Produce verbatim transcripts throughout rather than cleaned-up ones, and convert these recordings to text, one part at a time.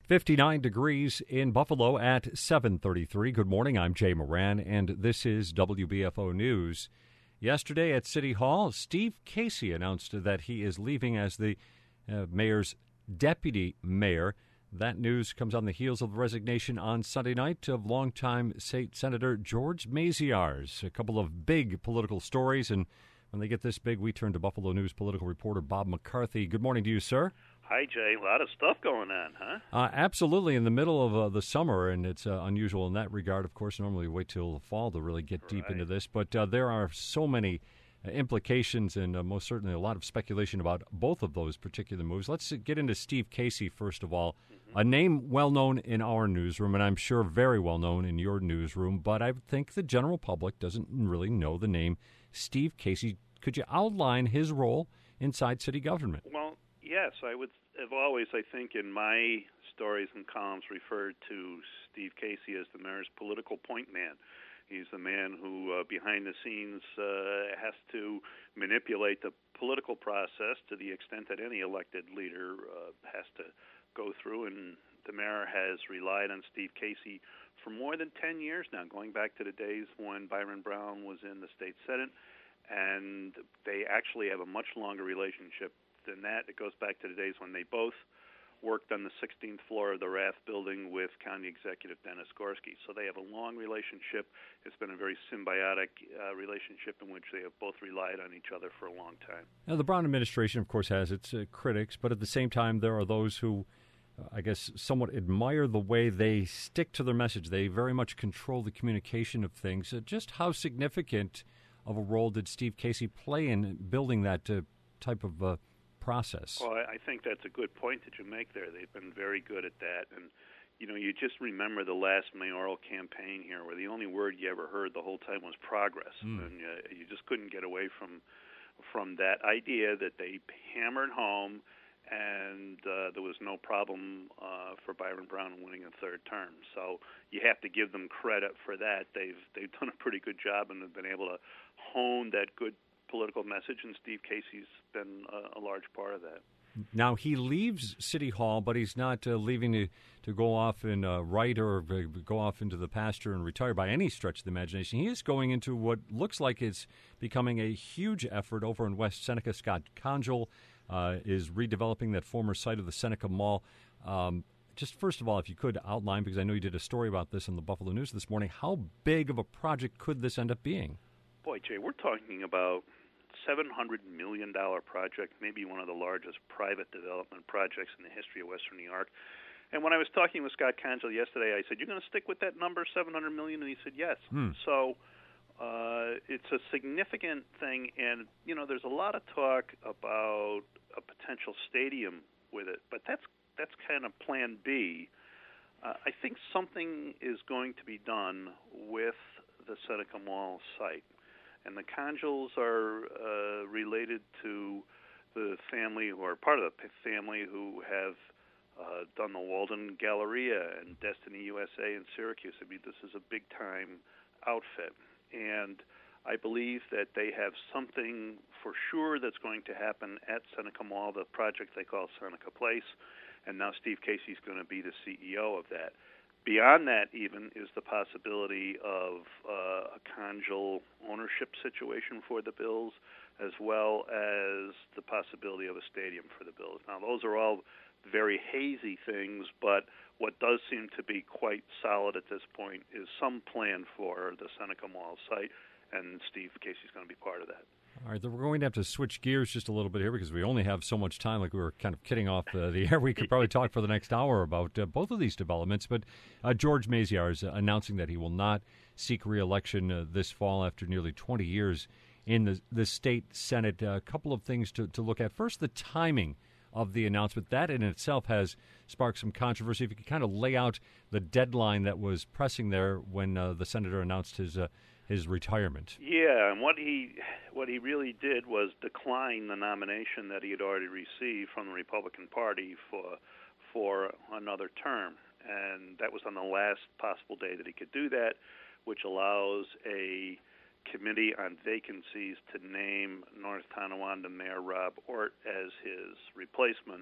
fifty-nine degrees in Buffalo at seven thirty-three. Good morning, I'm Jay Moran, and this is W B F O News. Yesterday at City Hall, Steve Casey announced that he is leaving as the uh, mayor's deputy mayor. That news comes on the heels of the resignation on Sunday night of longtime State Senator George Maziarz. A couple of big political stories, and when they get this big, we turn to Buffalo News political reporter Bob McCarthy. Good morning to you, sir. Hi, Jay. A lot of stuff going on, huh? Uh, absolutely, in the middle of uh, the summer, and it's uh, unusual in that regard. Of course, normally we wait till the fall to really get deep right. into this, but uh, there are so many uh, implications and uh, most certainly a lot of speculation about both of those particular moves. Let's uh, get into Steve Casey, first of all. Mm-hmm. A name well-known in our newsroom, and I'm sure very well-known in your newsroom, but I think the general public doesn't really know the name Steve Casey. Could you outline his role inside city government? Well, yes, I would have always, I think, in my stories and columns referred to Steve Casey as the mayor's political point man. He's the man who, uh, behind the scenes, uh, has to manipulate the political process to the extent that any elected leader uh, has to go through, and the mayor has relied on Steve Casey for more than ten years now, going back to the days when Byron Brown was in the state senate, and they actually have a much longer relationship than that. It goes back to the days when they both worked on the sixteenth floor of the Rath building with County Executive Dennis Gorski. So they have a long relationship. It's been a very symbiotic uh, relationship in which they have both relied on each other for a long time. Now, the Brown administration, of course, has its uh, critics, but at the same time, there are those who, uh, I guess, somewhat admire the way they stick to their message. They very much control the communication of things. Uh, just how significant of a role did Steve Casey play in building that uh, type of uh, process? Well, I think that's a good point that you make there. They've been very good at that. And, you know, you just remember the last mayoral campaign here where the only word you ever heard the whole time was progress. Mm. And uh, you just couldn't get away from from that idea that they hammered home, and uh, there was no problem uh, for Byron Brown winning a third term. So you have to give them credit for that. They've they've done a pretty good job, and have been able to hone that good political message, and Steve Casey's been a, a large part of that. Now, he leaves City Hall, but he's not uh, leaving to, to go off and uh, write or uh, go off into the pasture and retire by any stretch of the imagination. He is going into what looks like it's becoming a huge effort over in West Seneca. Scott Congel uh, is redeveloping that former site of the Seneca Mall. Um, just first of all, if you could outline, because I know you did a story about this in the Buffalo News this morning, how big of a project could this end up being? Boy, Jay, we're talking about seven hundred million dollars project, maybe one of the largest private development projects in the history of Western New York. And when I was talking with Scott Congel yesterday, I said, "You're going to stick with that number, seven hundred million dollars?" And he said, "Yes." Hmm. So uh, it's a significant thing, and, you know, there's a lot of talk about a potential stadium with it, but that's, that's kind of plan B. Uh, I think something is going to be done with the Seneca Mall site. And the Congels are uh, related to the family, who are part of the family, who have uh, done the Walden Galleria and Destiny U S A in Syracuse. I mean, this is a big-time outfit. And I believe that they have something for sure that's going to happen at Seneca Mall, the project they call Seneca Place. And now Steve Casey's going to be the C E O of that. Beyond that, even, is the possibility of uh, a Congel ownership situation for the Bills, as well as the possibility of a stadium for the Bills. Now, those are all very hazy things, but what does seem to be quite solid at this point is some plan for the Seneca Mall site, and Steve Casey's going to be part of that. All right, then we're going to have to switch gears just a little bit here because we only have so much time. Like we were kind of kidding off uh, the air. We could probably talk for the next hour about uh, both of these developments. But uh, George Maziarz is uh, announcing that he will not seek re-election uh, this fall after nearly twenty years in the, the state Senate. Uh, a couple of things to, to look at. First, the timing of the announcement. That in itself has sparked some controversy. If you could kind of lay out the deadline that was pressing there when uh, the senator announced his uh, his retirement. Yeah, and what he what he really did was decline the nomination that he had already received from the Republican Party for for another term, and that was on the last possible day that he could do that, which allows a committee on vacancies to name North Tonawanda Mayor Rob Ort as his replacement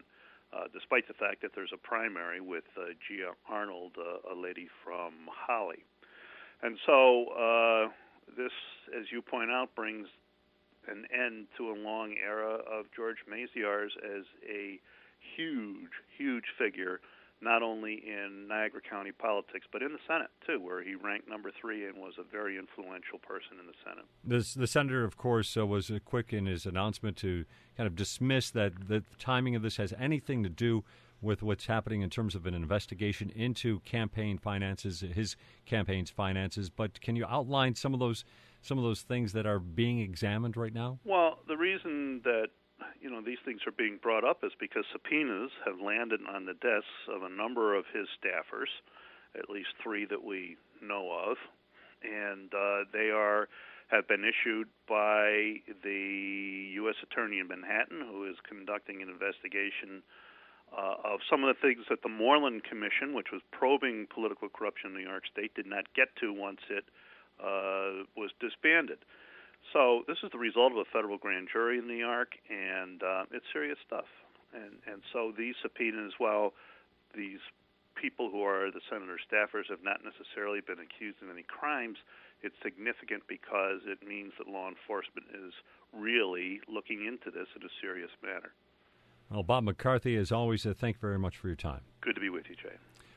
uh, despite the fact that there's a primary with uh, Gia Arnold, uh, a lady from Holly. And so uh, this, as you point out, brings an end to a long era of George Maziarz as a huge, huge figure, not only in Niagara County politics, but in the Senate, too, where he ranked number three and was a very influential person in the Senate. This, the senator, of course, uh, was uh, quick in his announcement to kind of dismiss that the timing of this has anything to do with what's happening in terms of an investigation into campaign finances, his campaign's finances. But can you outline some of those some of those things that are being examined right now? Well, the reason that you know these things are being brought up is because subpoenas have landed on the desks of a number of his staffers, at least three that we know of, and uh, they are have been issued by the U S Attorney in Manhattan, who is conducting an investigation uh, of some of the things that the Moreland Commission, which was probing political corruption in New York State, did not get to once it uh, was disbanded. So this is the result of a federal grand jury in New York, and uh, it's serious stuff. And and so these subpoenas, while these people who are the senator's staffers have not necessarily been accused of any crimes, it's significant because it means that law enforcement is really looking into this in a serious manner. Well, Bob McCarthy, as always, uh, thank you very much for your time. Good to be with you, Jay.